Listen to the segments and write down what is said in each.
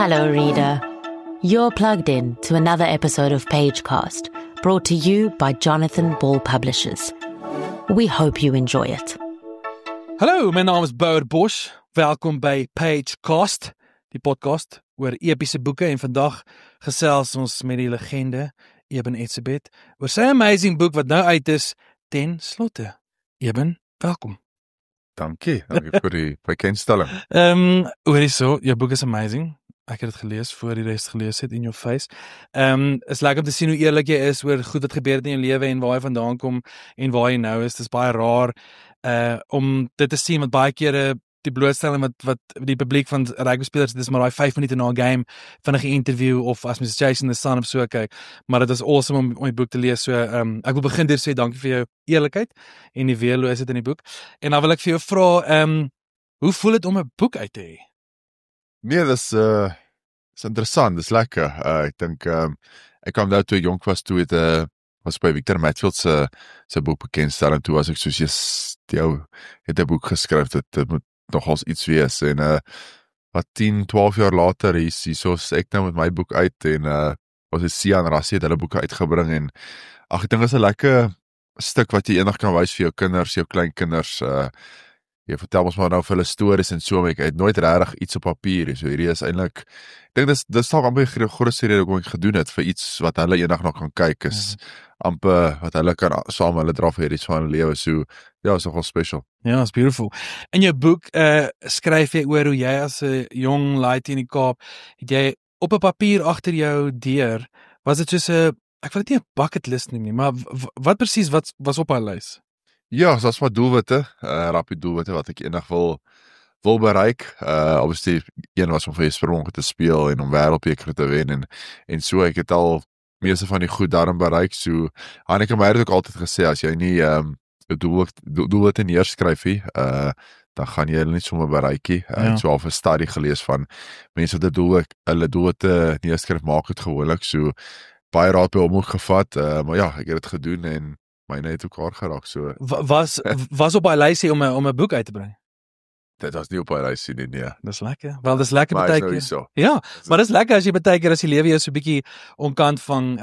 Hello, reader. You're plugged in to another episode of Pagecast, brought to you by Jonathan Ball Publishers. We hope you enjoy it. Hallo, my naam is Bouwer Bosch. Welkom by Pagecast, die podcast oor epiese boeke, en vandag gesels ons met die legende Eben Etzebeth oor sy amazing boek wat nou uit is, Ten Slotte. Eben, welkom. Dankie vir die bekendstelling. Hoorie so, jou boek is amazing. Ek het dit gelees voor die rest gelees het in your face. Is lekker om te sien hoe eerlik jy is oor goed wat gebeur het in jou lewe en waar jy vandaan kom en waar jy nou is. Dit is baie raar om dit te sien, want baie kere die blootstelling wat die publiek van rugbyspelers, dit is maar daai 5 minute na 'n game van 'n interview of as Mr. Chasing the Sun of so kyk. Maar dit is awesome om die boek te lees. So ek wil begin deur sê dankie vir jou eerlikheid en die weerloos dit in die boek. En dan wil ek vir jou vra, hoe voel dit om 'n boek uit te hê? Nee, dis interessant, dis lekker. Ek dink ek kwam nou toe ek jonk was, toe het was by Victor Matfield se boek bekendstelling, toe was ek soos jy het 'n boek geskryf, dit moet nogals iets wees, en wat 10, 12 jaar later soos ek nou met my boek uit, en was het Sian Rassie het hulle boeke uitgebring, en ek dink is 'n lekker stuk wat jy eendag kan wys vir jou kinders, jou kleinkinders, jy vertel ons maar nou vir hulle stories en so, maar ek het nooit regtig iets op papier, so hierdie is eintlik, ek dink dis dalk amper die grootste rede hoekom ek gedoen het, vir iets wat hulle eendag nog kan kyk, is amper wat hulle kan saam hulle dra vir iets van hulle lewe, so ja, is nogal special. Ja, it's beautiful. In jou boek skryf jy oor hoe jy as 'n jong laaitie in die Kaap, het jy op 'n papier agter jou deur, was dit soos 'n, ek wil dit nie 'n bucket list noem nie, maar wat presies was op haar lys? Ja, so as maar doelwitte, rapie doelwitte wat ek eendag wil bereik. Obviously, een was om vir Springbok te speel en om wêreldbeker te wen, en so, ek het al meeste van die goed daarin bereik, so, Anneke Meyer het ook altyd gesê, as jy nie doelwitte neerskryf nie, dan gaan jy hulle nie sommer bereik nie. Ek het so al 'n studie gelees van mense wat hulle doelwitte neerskryf, maak het gewoonlik, so, baie raad by hom ook gevat, maar ja, ek het dit gedoen, en myne het ook hard geraak, so. Was op haar lysie om 'n boek uit te bring? Dit was nie op haar lysie nie, nee. Dis lekker. Wel, dis lekker Maar baie is nou keer. so. Ja, maar dis lekker as jy baie keer as die lewe jou so 'n bietjie onkant vang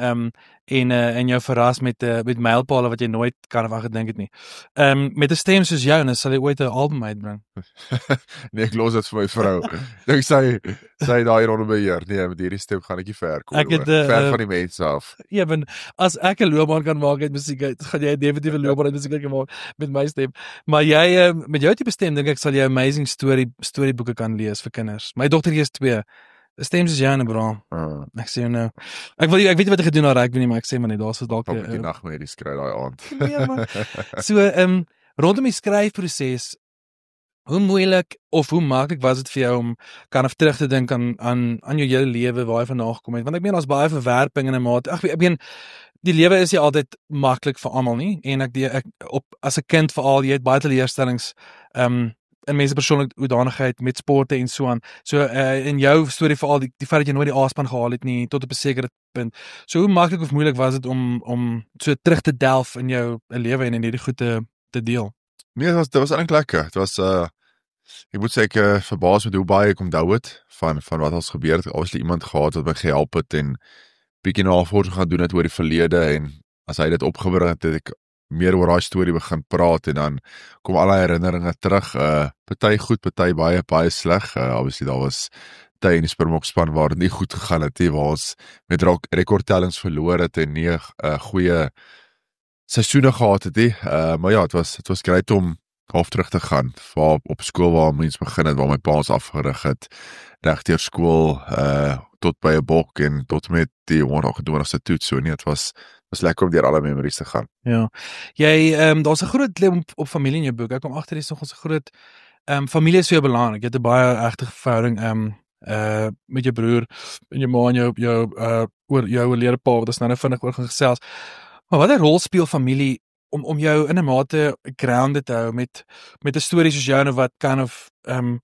en jou verras met mylpale wat jy nooit kan of gedink het nie. Met 'n stem soos jou, dan sal jy ooit 'n album uitbring. Nee, ek los dit vir my vrou. Dink sy daai ronde beheer. Nee, met hierdie stem gaan ek nie ver kom. Ek het, ver van die mense af. Ja, want as ek 'n loopbaan kan maak uit musiek, gaan jy definitief 'n loopbaan uit musiek kan maak met my stem. Maar jy met jou tipe stem dink ek sal jy amazing storieboeke kan lees vir kinders. My dogter is 2. Die stem is Jane bra. Ek sê jou nou. Ek weet nie wat ek gedoen na rugby nie, maar ek sê maar net daar's dalk 'n die nagmerries kry daai aand. Nee, maar so rondom die skryfproses, hoe moeilik of hoe maklik was dit vir jou om kan of terug te dink aan jou hele lewe waar jy vandaan gekom het? Want ek meen daar's baie verwerping in 'n mate. Ek meen die lewe is nie altyd maklik vir almal nie, en ek as 'n kind veral, jy het baie teleurstellings in mense persoonlike hoedanigheid met sporte en so aan. So in jou storie veral die feit dat jy nooit die A-span gehaal het nie tot op 'n sekere punt. So hoe maklik of moeilik was dit om so terug te delf in jou lewe en in hierdie goed te deel? Nee, dit was eintlik lekker. Dit was ek moet sê ek verbaas met hoe baie ek onthou het van wat ons gebeur het. Obviously iemand gehad wat my gehelp het en bietjie navorsing gaan doen het oor die verlede, en as hy dit opgebring het ek meer oor daai storie begin praat, en dan kom al die herinneringe terug, party goed, party baie sleg. Obviously daar was tye in die Springbok span waar dit nie goed gegaan het nie, waar ons met rekordtellings verloor het en nie goeie seisoene gehad het nie. Maar ja, het was great om half terug te gaan, op skool waar mens begin het, waar my pa ons afgerig het, reg deur skool, tot by 'n bok en tot met die 120ste toets, so nee, het was lekker om deur alle memories te gaan. Ja. Jy, daar's 'n groot klem op familie in jou boek. Ek kom agter dis nog 'n groot familie is vir jou belangrik. Jy het 'n baie egte verhouding met jou broer en jou ma en jou oorlede pa, wat ons nou vinnig oor gaan gesels. Maar watter rol speel familie om jou in 'n mate grounded te hou met 'n storie soos joune wat kind of 'n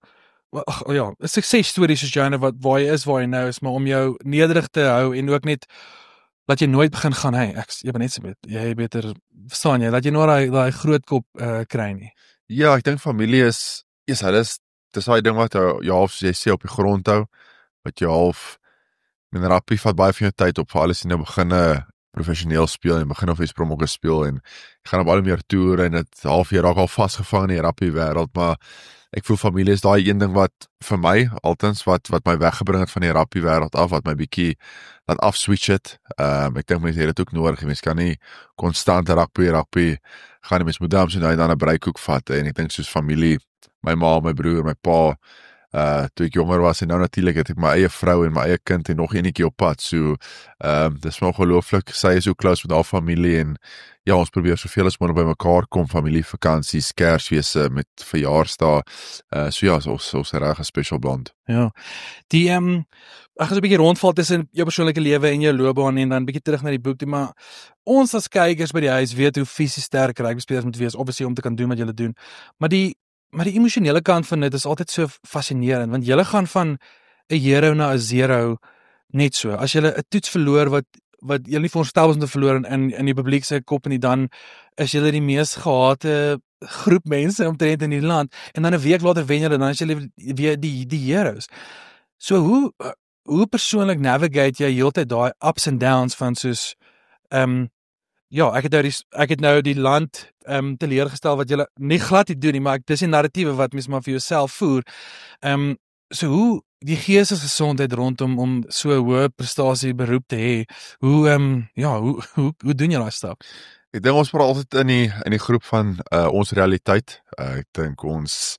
suksesstorie soos joune wat waar jy is waar jy nou is, maar om jou nederig te hou en ook net laat jy nooit begin gaan, hey, jy ben net so met, jy beter verstaan jy, laat jy nooit daai groot kop kry nie. Ja, ek dink familie is hulle dis daai ding wat jou, ja, of jy sê op die grond hou, wat jy half in rugby vat baie van jou tyd op vir alles en nou begin professioneel speel en begin of jy Springbokke speel en jy gaan op al meer toere en dit half jy raak al vasgevang in die rugby wêreld, maar ek voel familie is daai een ding wat vir my altens wat my weggebring het van die rugby wêreld af, wat my bietjie laat afswitch het. Ek dink mense het dit ook nodig. Mense kan nie konstant rugby gaan nie, mens moet dan nou dan 'n breakhoek vat en ek dink soos familie, my ma, my broer, my pa, toe ek jonger was en nou natuurlik het ek my eie vrou en my eie kind en nog enetjie op pad, so dis maar ongelooflik, sy is so close met haar familie en ja, ons probeer soveel as moontlik by mekaar kom, familievakansies, Kersfeeste met verjaarsdae, so ja, ons reg 'n special bond. Ja. Die ek gaan 'n bietjie rondval tussen jou persoonlike lewe en jou loopbaan en dan 'n bietjie terug na die boek toe, maar ons as kykers by die huis weet hoe fisies sterk rugbyspelers moet wees, obviously om te kan doen wat julle doen. Maar die emosionele kant van dit is altyd so fascinerend, want julle gaan van 'n hero na 'n zero net so. As julle 'n toets verloor wat julle nie voorstel was om te verloor in die publiek se kop nie, dan is julle die mees gehate groep mense omtrent in die land en dan 'n week later wen julle, dan is julle weer die heroes. So hoe persoonlik navigate jy heeltyd daai ups and downs van soos ja, ek het nou die land teleurgestel wat julle nie glad nie doen nie, maar dis die narratiewe wat mens maar vir jouself voer. So hoe die geestesgesondheid rondom om so 'n hoë prestasie beroep te hê, hoe doen jy daai stap? Ek dink ons praat altyd in die groep van ons realiteit. Ek dink ons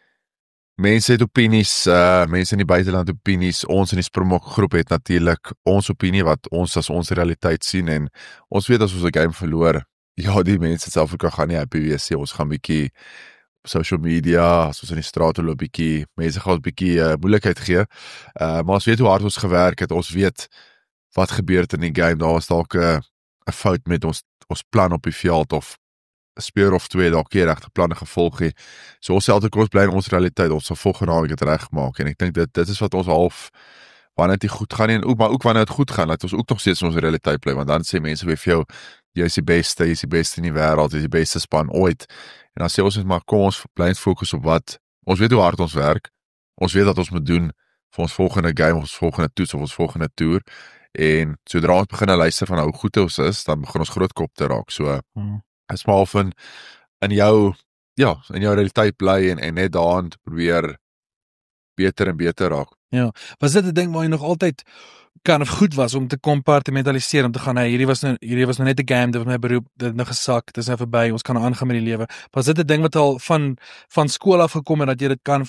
mense het opinies, mense in die buiteland opinies, ons in die Springbok groep het natuurlik ons opinie wat ons as ons realiteit sien en ons weet as ons 'n game verloor, ja, die mense in Suid-Afrika gaan nie happy wees nie, ons gaan bietjie op social media, as ons in die straat loop bietjie, mense gaan ons bietjie moeilikheid gee, maar ons weet hoe hard ons gewerk het, ons weet wat gebeur het in die game, daar was dalk 'n fout met ons plan op die veld of 'n speler of twee dalk nie regte planne gevolg het. So ons selfde kos bly in ons realiteit, ons sal volgende naweek dit regmaak en ek dink dit is wat ons half wanneer dit goed gaan en maar ook wanneer dit goed gaan, dat ons ook nog steeds in ons realiteit bly, want dan sê mense vir jou jy is die beste in die wêreld, jy is die beste span ooit. En dan sê ons net maar kom ons bly fokus op wat ons weet hoe hard ons werk. Ons weet wat ons moet doen vir ons volgende game, ons volgende toets of ons volgende toer. En sodra ons begin luister van hoe goed ons is, dan begin ons groot kop te raak. So is maar van in jou realiteit bly en net daaraan probeer beter en beter raak. Ja, was dit 'n ding waar jy nog altyd kan of goed was om te kompartimentaliseer, om te gaan, hierdie was nou net 'n game, dit was my beroep, dit het nou gesak, dit is nou verby, ons kan aangaan met die lewe. Was dit 'n ding wat al van skool af gekom het dat jy dit kan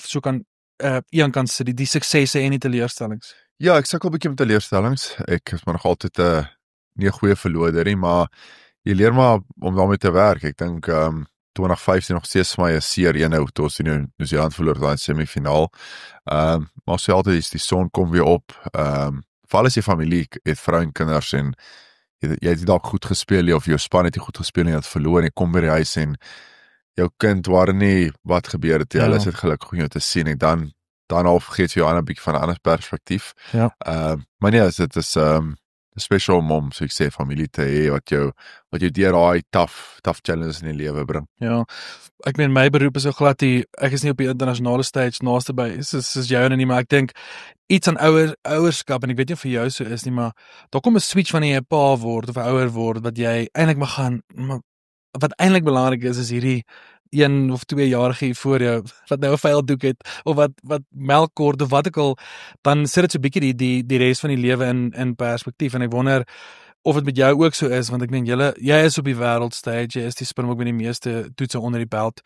kan sit die suksesse en die teleurstellings? Ja, ek sukkel 'n bietjie met teleurstellings. Ek is maar nog altyd nie 'n goeie verloder nie, maar jy leer maar om daarmee te werk. Ek dink 2015 nog steeds vir my 'n seer eenhou toe ons in Nieu-Seeland verloor in die semifinaal. Maar sê altyd is die son kom weer op. Veral as jy familie het, vrou en kinders en jy het dalk goed gespeel of jou span het nie goed gespeel en jy het verloor en jy kom by die huis en jou kind waar nie wat gebeur het, hulle is dit gelukkig om jou te sien en dan al vergeet jy jou 'n bietjie van 'n ander perspektief. Ja. Maar nee, dit is special om so ek sê familie te hê wat jou deur daai tough challenges in die lewe bring. Ja. Ek meen my beroep is so glad ek is nie op die internasionale stage naaste by soos jou nie, maar ek dink iets aan ouerskap en ek weet nie of vir jou so is nie, maar daar kom 'n switch wanneer jy 'n pa word of 'n ouer word wat jy eintlik mag gaan, maar wat eintlik belangrik is hierdie 1 of 2 jarige voor jou wat nou 'n vuil doek het of wat melk kort of wat ook al, dan sit dit so 'n bietjie die res van die lewe in perspektief en ek wonder of dit met jou ook so is, want ek meen jy is op die wêreldstage, jy is die Springbok met die meeste toetse onder die belt.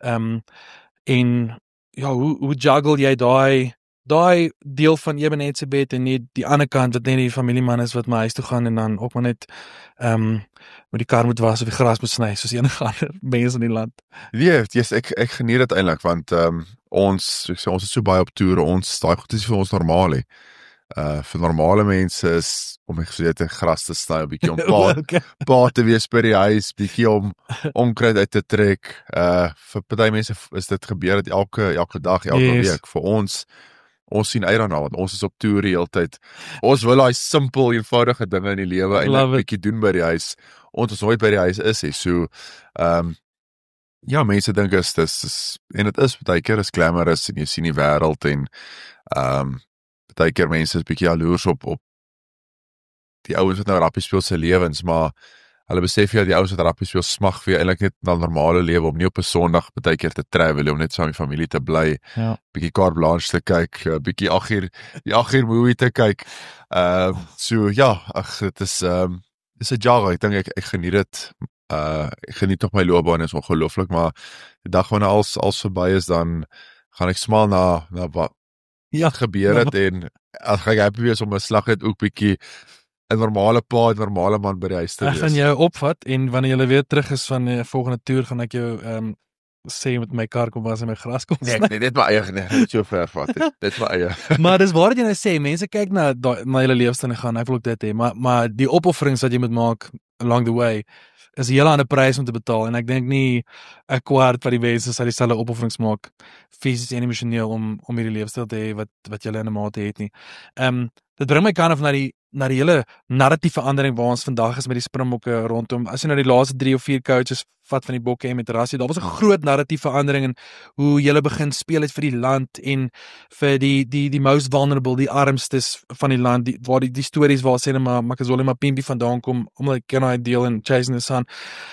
En ja, hoe juggle jy daai deel van Ebenezebeth en nie die ander kant wat net die familieman is wat my huis toe gaan en dan ook maar net met die kar moet was of die gras moet sny soos enige ander mense in die land. Nee, ek geniet dit eintlik want ons is so baie op toere, daai goed is vir ons normaal hè. Vir normale mense is om gesê te gras te sny, 'n bietjie om paad te wees by die huis, bietjie om onkruid uit te trek. Vir party mense is dit gebeur dit elke dag, elke week. Vir ons sien uit daarna want ons is op toer die hele tyd. Ons wil daai simpel, eenvoudige dinge in die lewe eintlik 'n bietjie doen by die huis. Ons nooit by die huis is hè. So ja, mense dink dis en dit is baie keer is glamorous en jy sien die wêreld en baie keer mense is bietjie jaloers op die ouens wat nou rugby speel se lewens, maar hulle besef jy die ouens wat rugby speel smag vir eintlik net na normale lewe om nie op 'n Sondag baie keer te travel om net saam met die familie te bly, bietjie carte blanche te kyk, bietjie 8 uur movie te kyk. So ja, ag dit is 'n jog. Ek dink ek geniet dit. Ek geniet nog my loopbaan, is ongelooflik, maar die dag wanneer als verby is, dan gaan ek smaal na wat gebeur het en as ek happy wees om 'n slag het ook bietjie 'n normale pa, 'n normale man by die huis te wees. Ek gaan jou opvat en wanneer jy weer terug is van die volgende toer, gaan ek jou sê met my kar kom was in my gras kom. Nee, dit my eie, net so ver vat. Dit my eie. Maar dis waar jy nou sê, mense kyk na julle leefstyl en gaan, ek wil ook dit hê, maar die opofferings wat jy moet maak along the way is 'n hele ander prys om te betaal en ek dink nie 'n kwart van die mense sal dieselfde opofferings maak fisies en emosioneel om hierdie leefstyl te hê wat julle in 'n mate het nie. Dit bring my kind of na die hele narratieverandering waar ons vandag is met die Springbokke rondom. As jy nou die laaste 3 of 4 coaches vat van die Bokke en met Rassie, daar was 'n groot narratieverandering in hoe julle begin speel het vir die land en vir die most vulnerable, die armstes van die land, waar die stories waar sê net maar Makazole Mapimpi vandaan kom, omdat ek ken hy deel in Chasing the Sun.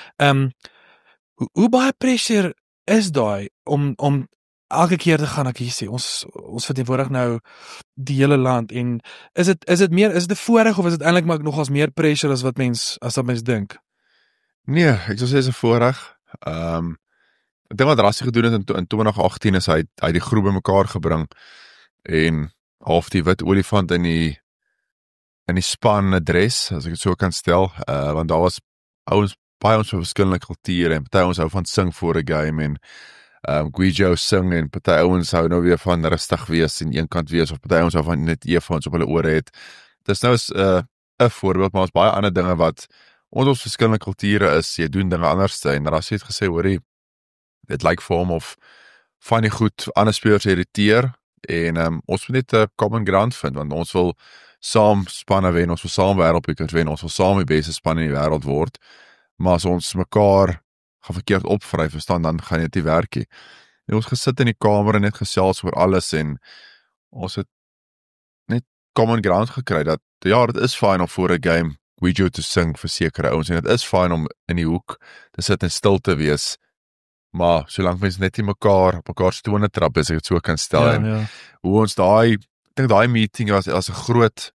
Hoe baie pressure is daai om elke keer te gaan, ek hier sê, ons verteenwoordig nou die hele land en is dit 'n voorreg of is dit eintlik maar nogals meer pressure as wat mens dink? Nee, ek sou sê is 'n voorreg. Ek dink wat Rassie gedoen het in 2018 is hy die groep bymekaar gebring en half die wit olifant in die span adres, as ek dit so kan stel, want daar was baie ons van verskillende kulture en party ons hou van sing voor 'n game en Guijo sing en party ouens hou nou weer van rustig wees en eenkant wees of party ouens hou van net earphones op hulle ore het. Dis nou 'n voorbeeld, maar ons baie ander dinge wat ons verskillende kulture is, jy doen dinge anders en Rassie het gesê, hoorie, dit lyk vir hom of van die goed ander spelers irriteer en ons moet net 'n common ground vind, want ons wil saam spanne wen, ons wil saam wêreldbeker wen, ons wil saam die beste span in die wêreld word, maar as ons mekaar gaan verkeerd opvry, verstaan, dan gaan dit nie werk nie. En ons gesit in die kamer en net gesels oor alles en ons het net common ground gekry dat ja, dit is fyn om voor 'n game Guijo te sing vir sekere ouens en dit is fyn om in die hoek te sit en stil te wees, maar solank mense net nie mekaar stone trap, as ek dit so kan stel, en hoe ons ek dink daai meeting was as 'n groot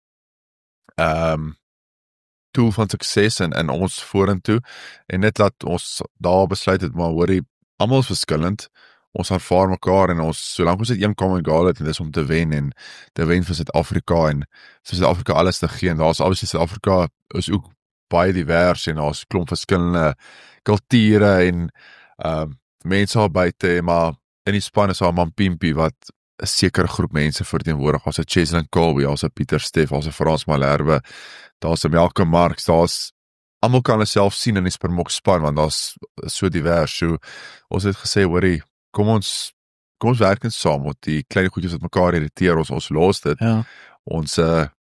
tool van sukses in ons vorentoe en net laat ons daar besluit het, maar hoorie, almal is verskillend, ons aanvaar mekaar en solank ons dit een common goal het en dis om te wen vir Suid-Afrika en vir Suid-Afrika alles te gee en daar's obviously Suid-Afrika is ook baie divers en daar's klomp verskillende kulture en mense al buite, maar in die span is daar Mapimpi wat 'n sekere groep mense verteenwoordig, as 'n Cheslin Colby, as 'n Pieter Steff, as 'n Frans Malherbe, daar's 'n Malcolm Marx, daar's almal kan hulle self sien in die Springbok span want daar's so divers. So ons het gesê, hoorie, kom ons werk net saam met die klein goedjies wat mekaar irriteer, ons los dit. Ja. Ons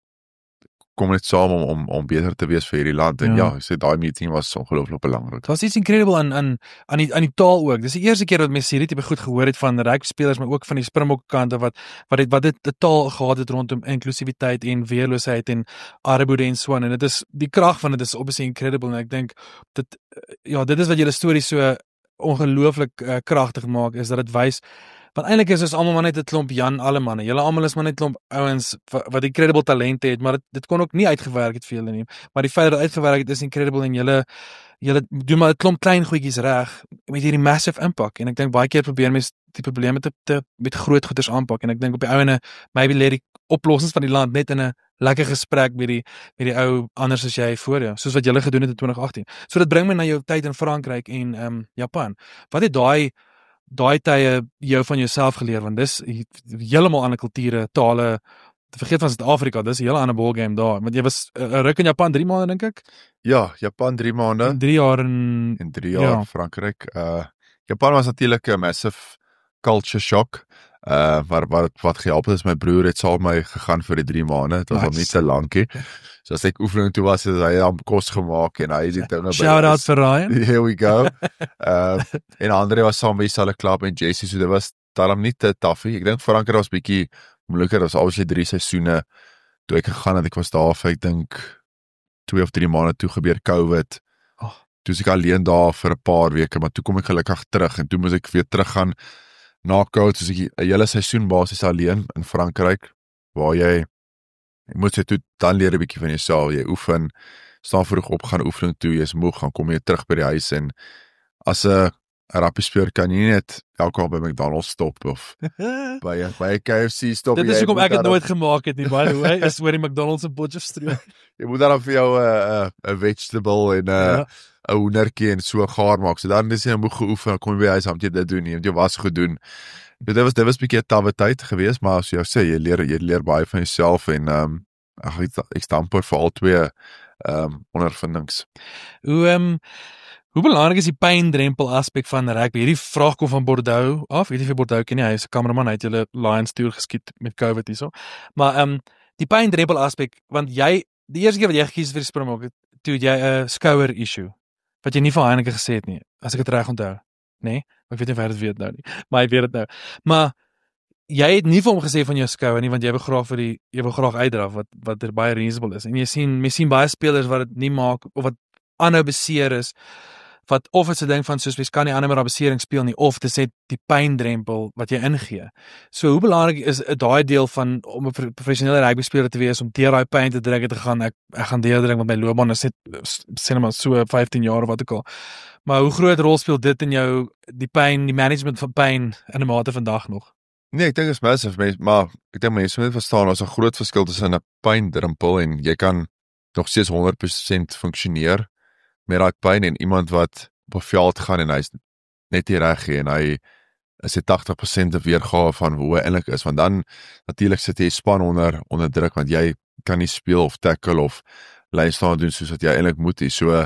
kom net saam om beter te wees vir hierdie land en ja, ek sê daai meeting was ongelooflik belangrik. Dit was iets incredible aan die taal ook. Dis die eerste keer dat mense hierdie tipe goed gehoor het van rugby spelers, maar ook van die Springbok kante wat dit 'n taal gehad het rondom inklusiwiteit en weerloosheid en armoede en so aan. En dit is die krag van dit is obviously incredible en ek dink dit is wat julle storie so ongelooflik kragtig maak, is dat dit wys want eintlik is ons almal maar net 'n klomp Jan Allemanne. Julle almal is maar net 'n klomp ouens wat incredible talente het, maar dit kon ook nie uitgewerk het vir julle nie. Maar die feit dat dit uitgewerk het is incredible en julle doen maar 'n klomp klein goedjies reg met hierdie massive impak. En ek dink baie keer probeer mense die probleme met groot goeders aanpak en ek dink op die ouene maybe lê die oplossings van die land net in 'n lekker gesprek met die ou anders as jy voor jou, soos wat julle gedoen het in 2018. So dit bring my na jou tyd in Frankryk en Japan. Wat het daai tye jou van jouself geleer, want dis heeltemal ander kulture, tale, vergeet van Suid-Afrika, dis 'n hele ander ballgame daar, want jy was 'n ruk in Japan 3 maande dink ek? Ja, Japan 3 maande. 3 jaar in 3 jaar Frankryk. Japan was natuurlik 'n massive culture shock. Maar wat gehelp het is my broer het saam met my gegaan vir die 3 maande. Dit was al nie te lankie. So as ek oefening toe was, het hy aan kos gemaak en hy het die dinge Shout out vir Ryan. Here we go. En Andre was saam by dieselfde klub en Jessie, so dit was daarom nie te taffie. Ek dink Frankryk was bietjie moeiliker, was obviously 3 seisoene toe ek gegaan het, ek was daar vir, ek dink 2 of 3 maande toe gebeur COVID. Toe is ek alleen daar vir 'n paar weke, maar toe kom ek gelukkig terug en toe moes ek weer teruggaan na COVID, soos ek 'n hele seisoen basis alleen in Frankryk, waar jy moet jy toe dan leer 'n bietjie van jouself, jy oefen, staan vroeg op, gaan oefening toe, jy is moeg, gaan kom jy terug by die huis en as 'n rugby speler kan jy nie net elke by McDonald's stop of by 'n KFC stop. Dit is hoekom ek dit nooit gemaak het nie, by the way, is oor die McDonald's in Potchefstroom. Jy moet dan vir jou 'n vegetable en 'n hoendertjie en so gaar maak. So dan is jy moeg geoefen, kom jy by huis, moet jy dit doen nie, moet jy was goed doen. Dit was 'n bietjie 'n tawwe tyd geweest, maar as jy sê, jy leer baie van jouself en ek stamper vir al twee ondervindings. Hoe belangrik is die pyndrempel aspek van rugby? Hierdie vraag kom van Bordeaux af. Weet jy vir Bordeaux ken nie, hy is 'n kameraman, hy het julle Lions toer geskiet met COVID hierso. Maar die pyndrempel aspek, want die eerste keer wat jy gekies het vir die Springbok, toe het jy 'n skouer issue wat jy nie vir Heineke gesê het nie, as ek dit reg onthou, nê? Nee? Ek weet nie of hy dit weet nou nie, maar hy weet dit nou. Maar jy het nie vir hom gesê van jou skouer nie, want jy wil graag uitdraf wat er baie reasonable is. En jy sien baie spelers wat dit nie maak of wat aanhou beseer is, wat of is 'n ding van soos mens kan nie ander met besering speel nie, of dit sê die pyndrempel wat jy ingee. So hoe belangrik is daai deel van om 'n professionele rugby speler te wees om deur daai pyn te druk te gaan? Ek gaan deurdruk met my loopbaan is net sê net maar so 15 jaar of wat ook al. Maar hoe groot rol speel dit in jou die pyn, die management van pyn in 'n mate vandag nog? Nee, ek dink dit is massive, maar ek dink mense moet verstaan daar's 'n groot verskil tussen 'n pyndrempel en jy kan nog steeds 100% funksioneer met daai pyn en iemand wat op 'n veld gaan en hy's net nie reg en hy is 80% weergawe van hoe hy eintlik is, want dan natuurlik sit jy span onder druk want jy kan nie speel of tackle of lyn staan doen soos wat jy eintlik moet hê. So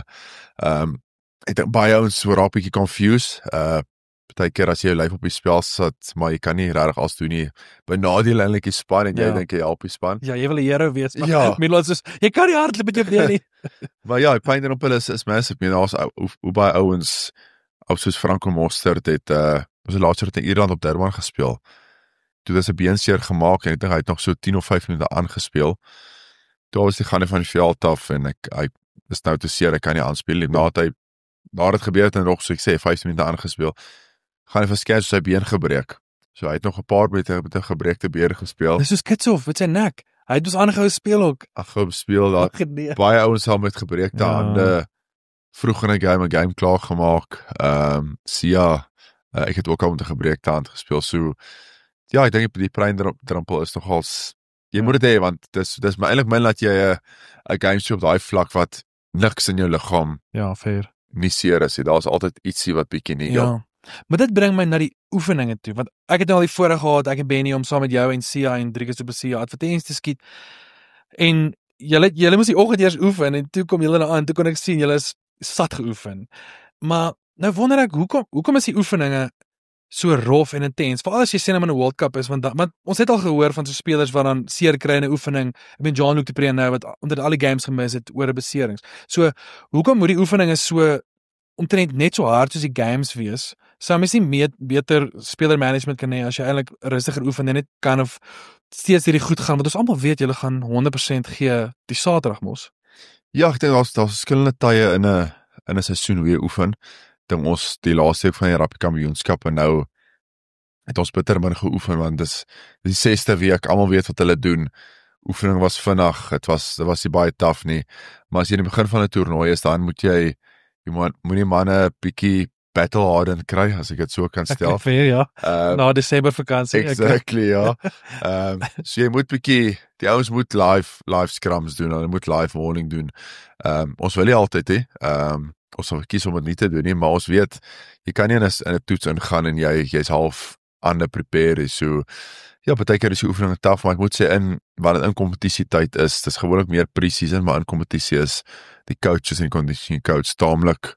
ek dink baie ouens so raak bietjie confused. Partykeer as jy jou lyf op die spel sit, maar jy kan nie regtig als doen nie. Benadeel eintlik die span en jy dink jy help die span. Ja, jy wil 'n hero wees, maar Milos is jy kan nie hardloop met jou been nie. Maar ja, die pyndrempel is massive. Ek meen daar's hoe baie ouens soos Franco Mostert het was laatste in Ierland op Durban gespeel. Toe het hy 'n beenseer gemaak en ek dink hy het nog so 10 of 5 minute aangespeel. Toe was hy gaan van die veld af en hy is nou te seer, hy kan nie aanspeel nie. Nadat dit gebeur het en nog so ek sê 15 minute aangespeel. Gaan hy verskeid sy been gebreek. So hy het nog 'n paar met 'n gebreekte been gespeel. Dis soos Kitsoff met sy nek. Hy het ons aangehou speel ook. Aangehou speel daar. Baie ouens al met gebreekte hande vroeg in 'n game klaar gemaak. Sia, ek het ook al met 'n gebreekte hand gespeel. So ja, ek dink die pyndrempel is nogals jy moet dit hê want dis maar eintlik min dat jy 'n game so op daai vlak wat niks in jou liggaam fair nie seer is. Daar's altyd ietsie wat bietjie nie. Ja. Maar dit bring my na die oefeninge toe, want ek het nou al die voorreg gehad, ek en Benny om saam met jou en Sia en Driekus op Sia advertensies te skiet. En julle moes die oggend eers oefen en toe kom julle nou aan, toe kon ek sien julle is sat geoefen. Maar nou wonder ek hoekom is die oefeninge so rof en intens? Veral as jy sien hom in 'n World Cup is, want ons het al gehoor van so spelers wat dan seer kry in 'n oefening. Ek meen Jean-Luc du Preez nou wat onder al die games gemis het oor 'n beserings. So hoekom moet die oefeninge so omtrent net so hard soos die games wees? Sou mens nie beter speler management kan hê as jy eintlik rustiger oefen en net kan of steeds hierdie goed gaan, want ons almal weet julle gaan 100% gee die Saterdag mos. Ja, ek dink daar's verskillende tye in 'n seisoen hoe jy oefen. Dink ons die laaste week van die Rugby Kampioenskap en nou het ons bitter min geoefen want dis die 6de week, almal weet wat hulle doen. Oefening was vinnig, dit was nie baie taaf nie. Maar as jy in die begin van 'n toernooi is, dan moet jy moenie manne bietjie battle harden kry, as ek dit so kan stel. Fair, ja. Na Desember vakansie. Exactly, ja. So jy moet bietjie, die ouens moet live scrums doen, hulle moet live warning doen. Ons wil nie altyd hê, ons sal kies om dit nie te doen nie, maar ons weet, jy kan nie in 'n toets ingaan en jy's half underprepared, so ja, partykeer is die oefening taaf, maar ek moet sê wanneer dit in kompetisietyd is, dis gewoonlik meer pre-season, maar in kompetisie is die coaches en conditioning coach taamlik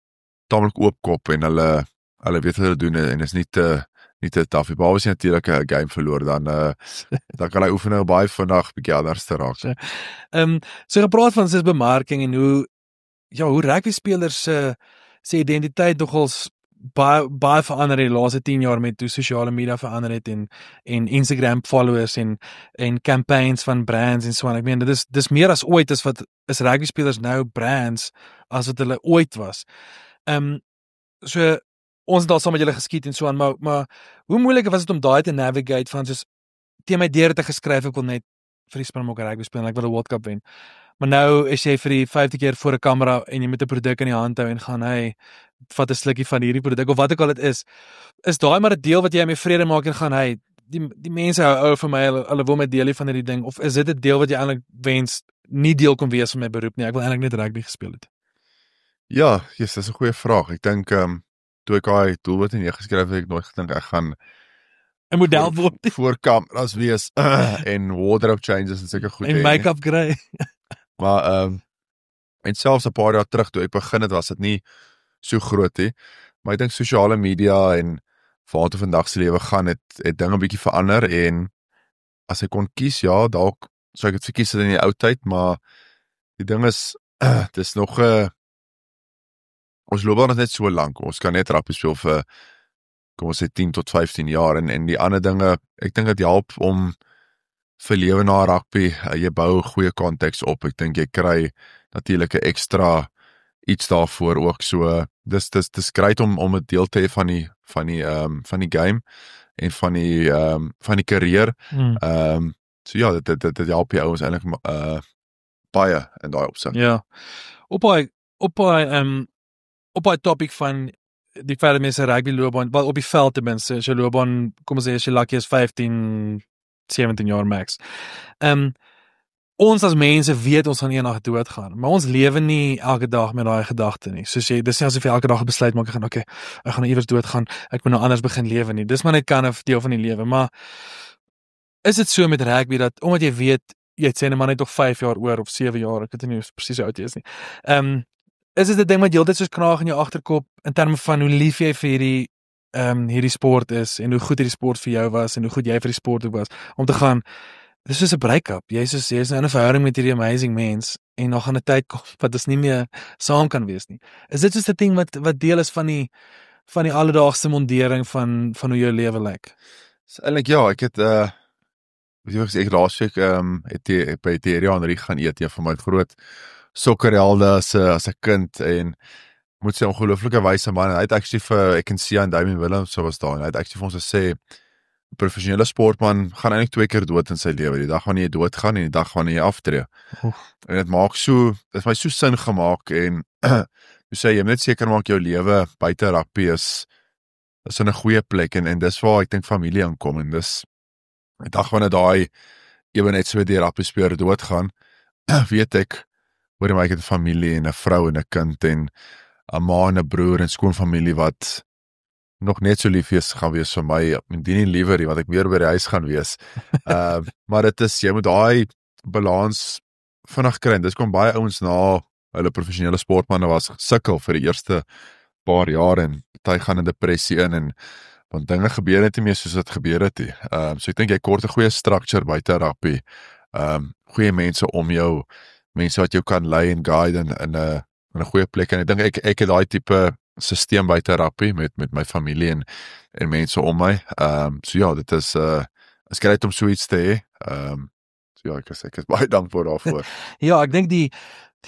oopkop en hulle weet wat hulle doen en is nie te taaf. Behalwe as jy natuurlik 'n game verloor, dan kan hy oefening baie vandag bietjie anders te raak. So gepraat van sy bemarking en hoe rugby spelers se identiteit nogals baie verander die laaste 10 jaar met hoe sosiale media verander het en Instagram followers en campaigns van brands en so aan. Ek meen dis meer as ooit is rugby spelers nou brands as wat hulle ooit was. So ons het al saam met julle geskiet en so aan, maar hoe moeilik was dit om daai te navigate van soos teen my deur te geskryf ek wil net vir die Springbok rugby speel en ek wil 'n World Cup wen. Maar nou is jy vir die 5de keer voor 'n kamera en jy moet 'n produk in die hand hou en gaan hey, vat 'n slukkie van hierdie produk of wat ook al dit is. Is daai maar 'n deel wat jy mee vrede maak en gaan hey, die mense hou vir my, hulle wil my deel van hierdie ding of is dit 'n deel wat jy eintlik wens nie deel kon wees van my beroep nie. Ek wil eintlik net rugby gespeel het. Ja, dis 'n goeie vraag. Ek dink toe ek daai doelwit neergeskryf het, ek nooit gedink ek gaan 'n model word voor kameras wees en wardrobe changes en sulke goed en make-up kry. Maar en selfs 'n paar jaar terug toe ek begin het, was dit nie so groot nie. Maar ek dink sosiale media en waartoe vandag se lewe gaan het dinge 'n bietjie verander en as ek kon kies, ja, dalk sou ek dit verkies het in die ou tyd, maar die ding is dis nog ons loopbaan is net so lank. Ons kan net rugby speel vir kom ons sê 10 tot 15 jaar en die ander dinge, ek dink dit help om vir lewe na rugby, jy bou goeie konteks op. Ek dink jy kry natuurlik 'n ekstra iets daarvoor ook. So dis great om 'n deel te hê van die game en van die karier. So ja, dit help jy ouens eintlik baie in daai opsig. Ja. Op daai topic van die feit dat mense rugby loopbaan, wel op die veld ten minste, as jy loopbaan, kom ons sê as jy lucky is 15, 17 jaar max. Ons as mense weet ons gaan eendag doodgaan, maar ons lewe nie elke dag met daai gedagte nie. Soos jy, dis nie asof jy elke dag 'n besluit maak en okay, ek gaan nou iewers doodgaan, ek moet nou anders begin lewe nie. Dis maar net kan 'n deel van die lewe, maar is dit so met rugby dat omdat jy weet jy sê net maar net nog 5 jaar oor of 7 jaar, ek weet nie presies hoe oud jy is nie. Is dit 'n ding wat heeltyd soos kraag in jou agterkop in terme van hoe lief jy vir hierdie sport is en hoe goed hierdie sport vir jou was en hoe goed jy vir die sport ook was om te gaan. Dis soos 'n break-up. Jy's nou in 'n verhouding met hierdie amazing mens en nog aan 'n tyd kom wat ons nie meer saam kan wees nie. Is dit soos 'n ding wat deel is van die alledaagse mondering van hoe jou lewe lyk? So eintlik ja, ek het weet jy ek laasweek het by Thierry Henry gaan eet, een van my groot sokkerhelde as 'n kind en moet sê ongelooflike wyse man. Hy het actually vir ek kan sien aan Damien Williams so was daar en hy het actually vir ons gesê professionele sportman gaan eintlik 2 keer dood in sy lewe. Die dag wanneer jy doodgaan en die dag wanneer jy aftree. En dit het my so sin gemaak en jy sê jy moet net seker maak jou lewe buite rugby is in 'n goeie plek en dis waar ek dink familie aankom en dis die dag wanneer daai ewe net so deur rugby speel doodgaan, weet ek hoor my ek het 'n familie en 'n vrou en 'n kind en 'n ma en 'n broer en skoonfamilie wat nog net so lief gaan wees vir my, indien nie liewer nie, want ek meer by die huis gaan wees. Maar dit is, jy moet daai balans vinnig kry. Dis kom baie ouens na hulle professionele sportmanne was sukkel vir die eerste paar jaar en party gaan in depressie in en want dinge gebeur net nie meer soos dit gebeur het nie. So ek dink jy kort 'n goeie structure buite rugby. Goeie mense om jou, mense wat jou kan lei en guide in 'n goeie plek en ek dink ek het daai tipe sisteem buite rugby met my familie en mense om my. So ja, dit is great om so iets te hê. So ja, ek is baie dankbaar daarvoor. Ja, ek dink die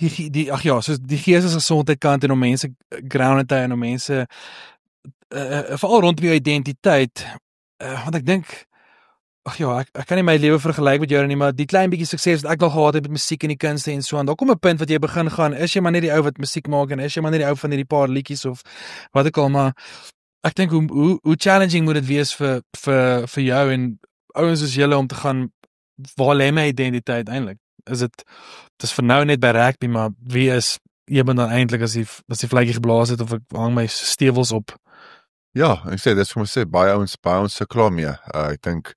soos die geestesgesondheid kant en om mense grounded te hou en om mense veral rondom jou identiteit, want ek dink ek kan nie my lewe vergelyk met jou nie, maar die klein bietjie sukses wat ek nog gehad het met musiek en die kunste en so aan, daar kom 'n punt wat jy begin gaan, is jy maar net die ou wat musiek maak en is jy maar net die ou van hierdie paar liedjies of wat ek al, maar ek dink hoe challenging moet dit wees vir jou en ouens soos julle om te gaan, waar lê my identiteit eintlik? Dis vir nou net by rugby, maar wie is iemand dan eintlik as die vletjie geblaas het of ek hang my stewels op? Ja, ek sê, dis vir my sê, baie ouens se klaar mee. Ek dink,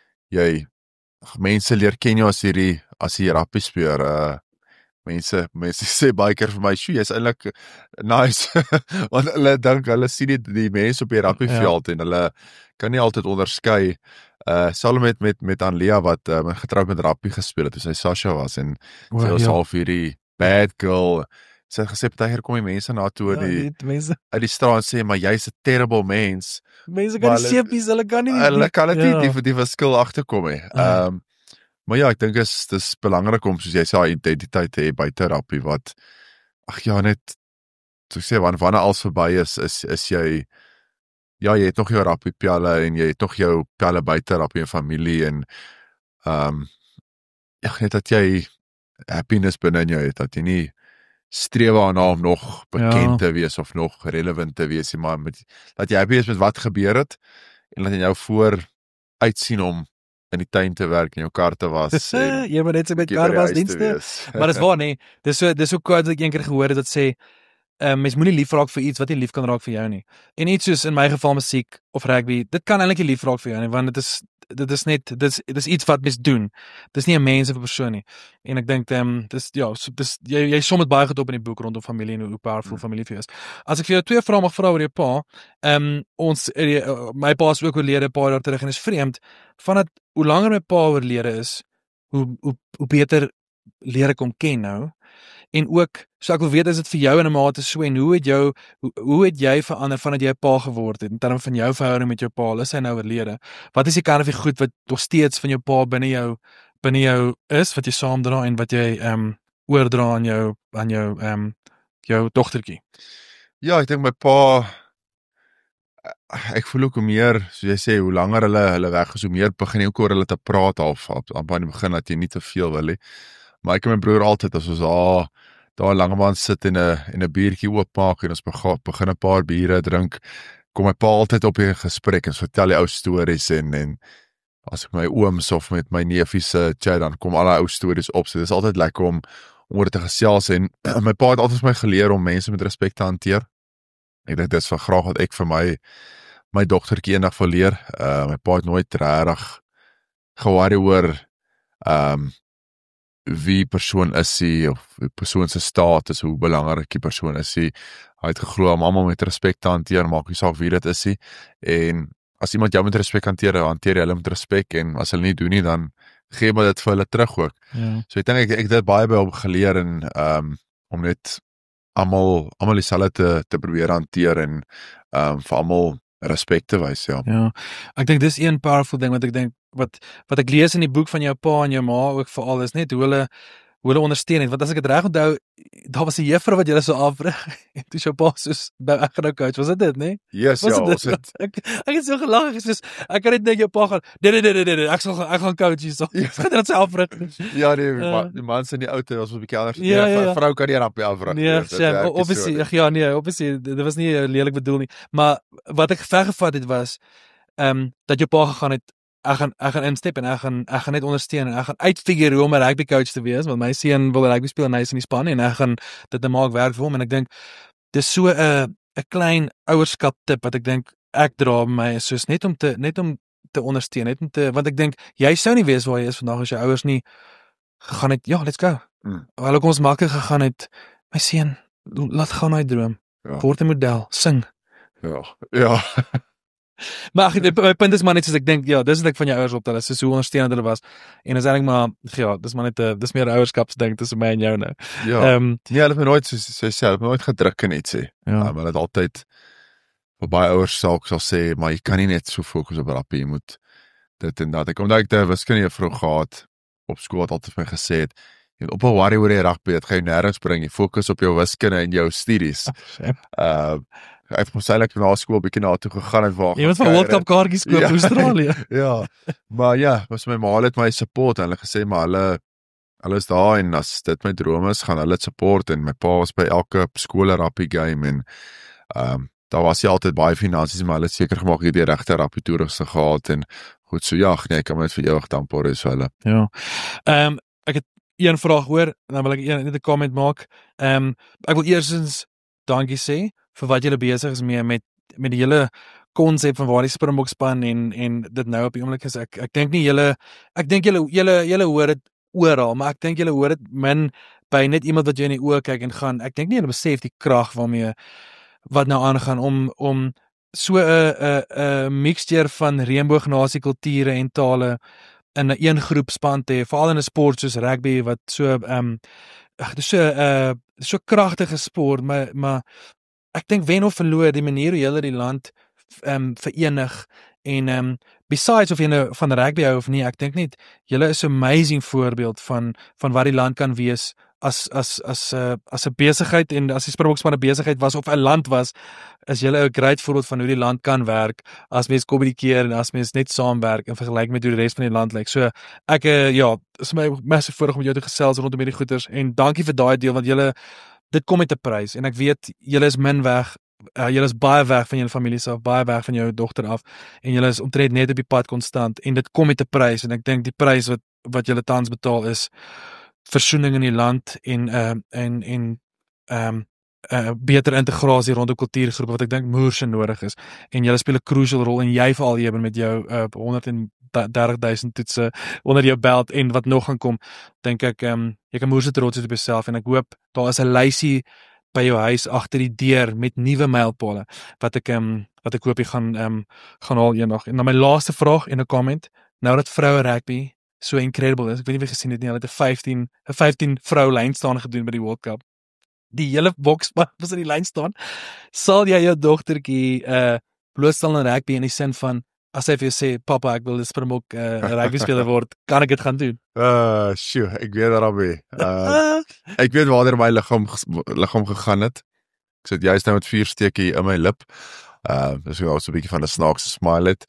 mense leer ken jou as jy rugby speel. Mense sê baie keer vir my, jy's eintlik nice, want hulle sien die mense op die rugbyveld en hulle kan nie altyd onderskei. Saam met Anlia wat getroud met rugby gespeel het, toe sy Sasha was en sy was half hierdie bad girl, sy het gesê partykeer kom die mense na toe mense uit die straat en sê maar jy's 'n terrible mens. kan Maar nie seepies, hulle kan nie Hulle kan dit nie ja. die verskil agterkom hè. Maar ja, ek dink dis belangrik om soos jy sê daai identiteit te hê by terapie wat net so sê wanneer alles verby is jy jy het nog jou rappie pelle en jy het nog jou pelle by terapie en familie en net dat jy happiness binne in jou het, dat jy nie streef daarna om nog bekend te wees of nog relevant te wees, maar dat jy happy is met wat gebeur het en dat jy jou voor uitsien om in die tuin te werk en jou kar te was en jy moet net so met karwasdienste. Maar dis waar nee. Dis so quote wat ek eendag gehoor het dat sê mens moenie lief raak vir iets wat nie lief kan raak vir jou nie. En iets soos in my geval musiek of rugby, dit kan eintlik nie lief raak vir jou nie, want dit is iets wat mens doen. Dis nie 'n mens of 'n persoon nie. En ek dink jy som dit baie goed op in die boek rondom familie en hoe powerful familie vir jou is. As ek vir jou 2 vrae mag vra oor jou pa, my pa is ook oorlede 'n paar jaar terug en is vreemd vandat hoe langer my pa oorlede is, hoe beter leer ek hom ken nou. En ook, so ek wil weet, is dit vir jou in 'n mate so en hoe het jy verander vandat jy 'n pa geword het in terme van jou verhouding met jou pa? Is hy nou oorlede? Wat is die kind of die goed wat nog steeds van jou pa binne jou is wat jy saamdra en wat jy oordra aan jou dogtertjie? Ja, ek dink my pa ek voel ook hoe meer, soos jy sê, hoe langer hulle weg is, hoe meer begin jy ook oor hulle te praat aan die begin dat jy nie te veel wil hê. Maar ek en my broer altyd as ons daar Langebaan sit en 'n biertjie oopmaak en ons begin 'n paar biere drink, kom my pa altyd op 'n gesprek en vertel die ou stories en as ek my ooms of met my neefies se chat dan kom al die ou stories op. So dis altyd lekker om oor te gesels en my pa het altyd vir my geleer om mense met respek te hanteer. Ek dink dis van graag wat ek vir my dogtertjie eendag wil leer. My pa het nooit regtig ge-worry oor wie persoon is hy of die persoon se status, hoe belangrik die persoon is hy. Hy het geglo om almal met respek te hanteer, maak nie saak wie dit is hy. En as iemand jou met respek hanteer jy hulle met respek en as hulle nie doen nie, dan gee maar dit vir hulle terug ook. Ja. So ek dink ek het dit baie by hom geleer en om net almal dieselfde te probeer hanteer en vir almal respek te wys, ja. Ja. Ek dink dis een powerful ding wat ek dink wat ek lees in die boek van jou pa en jou ma ook veral is net hoe hulle ondersteun het, want as ek dit reg onthou, daar was 'n juffrou wat julle so afrig en toe jou pa soos ek gaan nou coach, was dit nee? Yes, ja, was dit. Ek het so gelag, ek kan net dink jou pa gaan, nee, ek gaan coach hier so. Gaan dit self afrig. Ja, die mans in die ou was 'n bietjie anders. Ja, vrou kan nie rappie afrig. Nee, obviously, dit was nie lelik bedoel nie, maar wat ek vergevat het was dat jou pa gegaan het, ek gaan instep en ek gaan net ondersteun en ek gaan uitfigure hoe om 'n rugby coach te wees, want my seun wil rugby speel en hy is in die span en ek gaan dit maak werk vir hom en ek dink dis so 'n klein ouerskap tip wat ek dink ek dra by my is soos net om te ondersteun, want ek dink jy sou nie weet waar jy is vandag as jou ouers nie gegaan het, ja, let's go. Hulle kom ons maklik gegaan het, my seun, laat gaan hy droom. Word 'n model, sing. Ja. Maar my punt is maar net soos ek dink, ja, dis wat ek van jou ouers optel, is so ondersteunend hulle was. En is eintlik maar, ja, dis maar net dis meer ouerskapsding tussen my en jou nou. Ja. Nee, hulle het my nooit so nooit gedruk en iets sê. Hulle het altyd vir baie ouers sal sê, maar jy kan nie net so fokus op rappie, jy moet dit en dat. Ek omdat ek die wiskunde juffrou gehad op skool wat altyd vir my gesê het, jy moet op 'n worry oor die rugby, dit gaan jou nêrens bring. Jy fokus op jou wiskunde en jou studies. Ek het waarskynlik na skool bietjie na toe gegaan en waar. Jy moet van World Cup kaartjies koop in Australië. Ja. Maar ja, was my ma het my support en hulle gesê maar hulle is daar en as dit my droom is, gaan hulle support en my pa was by elke skool rappie game en daar was hy altyd baie finansies, maar hulle het seker gemaak jy die regte rappie toeriste gehad en goed so ja, nee, ek kan net vir jou dankbaar is vir hulle. Ja. Ek het een vraag hoor, dan wil ek net 'n comment maak. Ek wil eerstens dankie sê vir wat julle besig is met die hele konsep van waar die Springbok span en dit nou op die oomblik is. Ek dink nie julle hoor dit oral, maar ek dink julle hoor dit min by net iemand wat jy in die oë kyk en gaan. Ek dink nie julle besef die krag waarmee wat nou aangaan om so 'n mixture van reënboognasie kulture en tale in 'n groep span te hê, veral in 'n sport soos rugby wat so so kragtige sport, maar ek dink wen of verloor, die manier hoe julle die land verenig en besides of jy nou van rugby hou of nie, ek dink net julle is 'n amazing voorbeeld van wat die land kan wees as 'n besigheid, en as die Springbokspan 'n besigheid was of 'n land was, is julle 'n great voorbeeld van hoe die land kan werk as mens kommunikeer en as mens net saamwerk in vergelyking met hoe die res van die land lyk. So ek is my massive voorreg om jou te gesels rondom hierdie goeters, en dankie vir daai deel, want dit kom met 'n prys, en ek weet julle is min weg. Julle is baie weg van julle familie af, baie weg van jou dogter af, en julle is omtrent net op die pad konstant, en dit kom met 'n prys, en ek dink die prys wat julle tans betaal is versoening in die land en beter integrasie rondom kultuurgroepe wat ek dink moerse nodig is, en julle speel 'n crucial rol, en jy veral Eben met jou 130,000 toetse onder jou belt en wat nog gaan kom, dink ek jy kan moerse trots wees op jouself, en ek hoop daar is 'n lysie by jou huis agter die deur met nuwe mylpale wat ek hoop jy gaan haal eendag. En dan my laaste vraag en 'n comment, nou dat vroue rugby so incredible is, ek weet nie of jy gesien het nie, hulle het 'n 15 vrou lyn staan gedoen by die World Cup. Die hele bokspan was in die lyn staan. Sal jy jou dogtertjie blootstel in rugby in die sin van, as sy vir jou sê, papa, ek wil 'n Springbok rugby speler word, kan ek dit gaan doen? Ek weet daarmee. Ek weet waar my liggaam gegaan het. Ek sit juist nou met 4 steke hier in my lip. Dis so 'n bietjie van 'n snaakse smile het.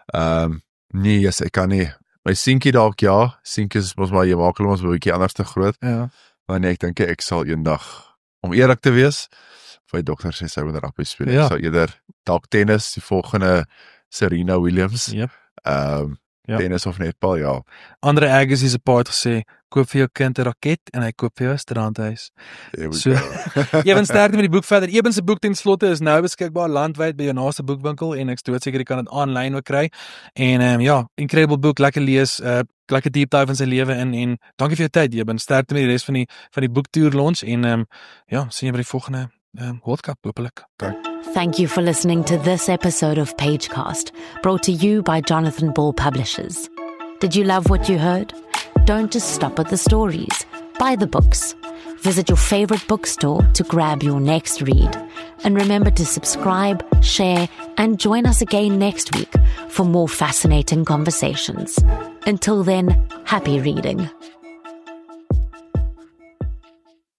Nee, yes, ek kan nie. My seentjie dalk ja, seentjie is mos maar jy maak hom ons 'n bietjie anders te groot. Ja. Maar nee, ek dink ek sal eendag, om eerlik te wees, my dogter sê sy wil rugby speel. Ja. Ek sal eerder dalk tennis, die volgende Serena Williams. Yep. Ja. Tennis of netbal, ja. Andre Agassi se pa het gesê, koop vir jou kind 'n raket en hy koop vir jou 'n strandhuis. So, Eben, sterkte met die boek verder. Eben se boek ten slotte is nou beskikbaar landwyd by jou naaste boekwinkel, en ek is doodseker jy kan dit aanlyn ook kry. En incredible boek, lekker lees, lekker deep dive in sy lewe en dankie vir jou tyd, Eben. Sterkte met die res van die boektoer launch, en sien jy by die volgende World Cup hopelik. Thank you for listening to this episode of Pagecast, brought to you by Jonathan Ball Publishers. Did you love what you heard? Don't just stop at the stories. Buy the books. Visit your favorite bookstore to grab your next read. And remember to subscribe, share, and join us again next week for more fascinating conversations. Until then, happy reading.